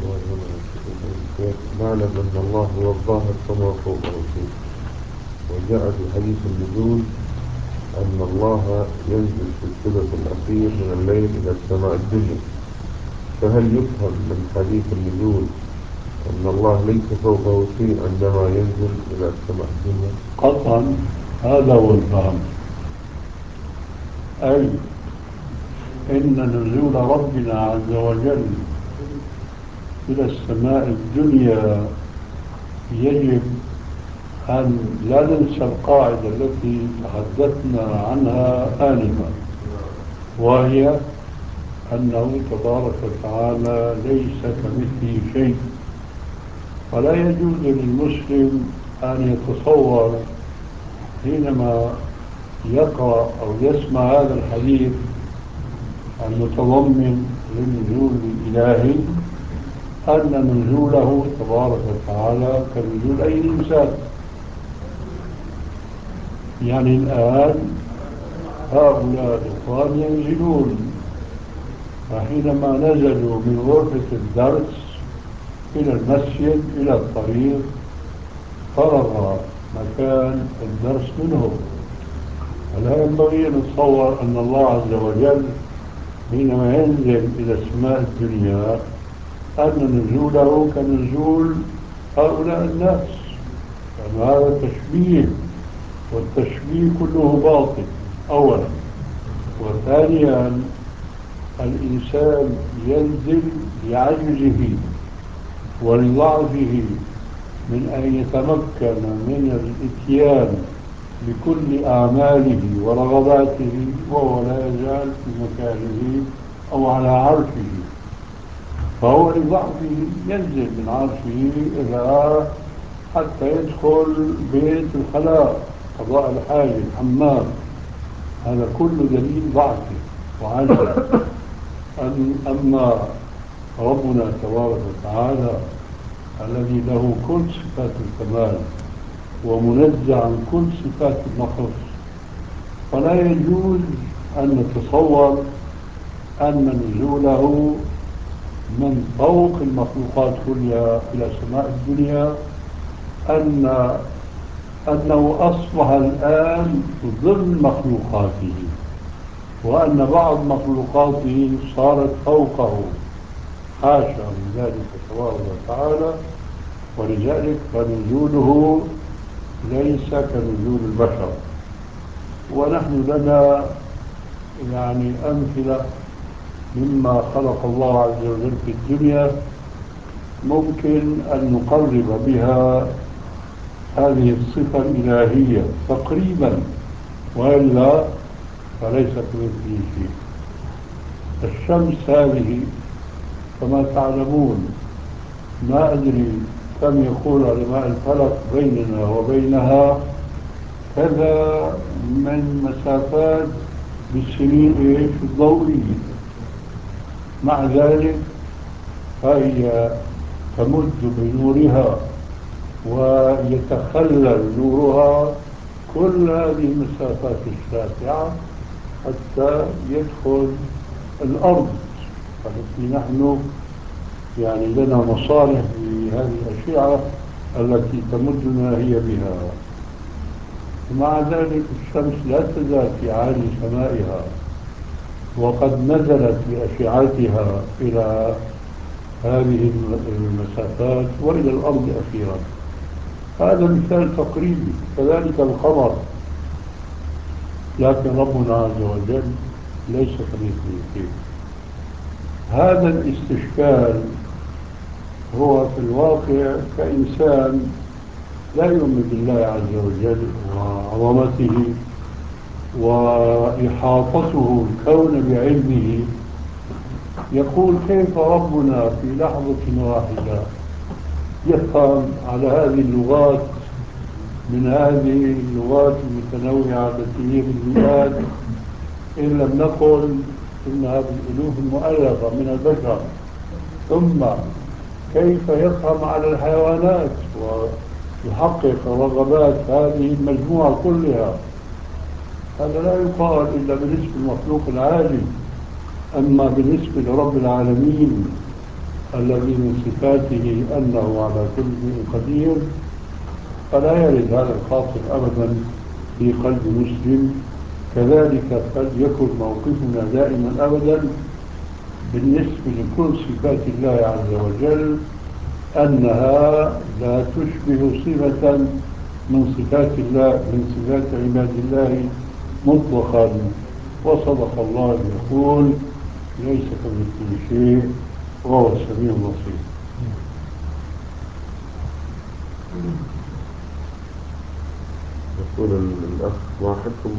نعلم أن الله هو الظاهر فما فوقه شيء. وجاء في حديث النزول أن الله ينزل في الثلث الأخير من الليل إلى السماء الدنيا. فهل يفهم من حديث النزول أن الله ليس فوقه شيء عندما ينزل إلى السماء الدنيا؟ قطعا هذا هو الفهم، أي إن نزول ربنا عز وجل إلى السماء الدنيا يجب أن لا ننسى القاعدة التي تحدثنا عنها آنفا، وهي أنه تبارك وتعالى ليس كمثله شيء. فلا يجوز للمسلم أن يتصور حينما يقرأ أو يسمع هذا الحديث المتضمن للنزول الإلهي أن نزوله تبارك وتعالى كنزول أي إنسان. يعني الآن هؤلاء الإخوان ينزلون، فحينما نزلوا من غرفة الدرس إلى المسجد إلى الطريق فرغ مكان الدرس منهم. فلا ينبغي أن نتصور أن الله عز وجل حينما ينزل إلى السماء الدنيا أن نزوله كنزول هؤلاء الناس، لأن هذا تشبيه، والتشبيه كله باطل أولا. وثانيا الإنسان ينزل لعجزه ولضعفه من أن يتمكن من الإتيان بكل أعماله ورغباته وهو لا يزال في مكانه أو على عرشه، فهو لضعفه ينزل من عرشه إلى حتى يدخل بيت الخلاء قضاء الحاجة الحمام. هذا كله دليل ضعفه وعجزه. أما ربنا تبارك وتعالى الذي له كل صفات الكمال ومنزه عن كل صفات النقص، فلا يجوز أن نتصور أن نزوله من فوق المخلوقات كلها إلى سماء الدنيا أنه أصبح الآن ضمن مخلوقاته، وأن بعض مخلوقاته صارت فوقه، حاشا من ذلك تبارك وتعالى. ولذلك فنزوله ليس كنزول البشر. ونحن لنا يعني أمثلة مما خلق الله عز وجل في الدنيا ممكن أن نقرب بها هذه الصفة الإلهية تقريبا، وإلا فليس كمثله شيء. الشمس هذه كما تعلمون، ما أدري كم يقول علماء الفلك بيننا وبينها كذا من مسافات بالسنين الضوئية. مع ذلك فهي تمد بنورها ويتخلل نورها كل هذه المسافات الشاسعة حتى يدخل الأرض التي نحن يعني لنا مصالح بهذه الأشعة التي تمدنا هي بها. ومع ذلك الشمس لا تزال في عالي سمائها، وقد نزلت بأشعتها إلى هذه المسافات وإلى الأرض أخيرا. هذا مثال تقريبي. كذلك القمر، لكن ربنا عز وجل ليس كمثله شيء. هذا الاستشكال هو في الواقع كإنسان لا يؤمن بالله عز وجل وعظمته وإحاطته الكون بعلمه، يقول كيف ربنا في لحظة واحدة يفهم على هذه اللغات من هذه اللغات المتنوعة التي هي بالمئات، إن لم نقل إنها بالألوف المؤلفة من البشر. ثم كيف يفهم على الحيوانات ويحقق رغبات هذه المجموعة كلها؟ هذا لا يقال إلا بالنسبة للمخلوق العالي. أما بالنسبة لرب العالمين الذي من صفاته أنه على كل شيء قدير، فلا يرد هذا الخاطر أبدا في قلب مسلم. كذلك فليكن موقفنا دائما أبدا بالنسبة لكل صفات الله عز وجل أنها لا تشبه صفة من صفات الله، من صفات عباد الله مطلقا. وصدق الله يقول: ليس كمثله شيء وهو السميع البصير. يقول الأخ: ما حكم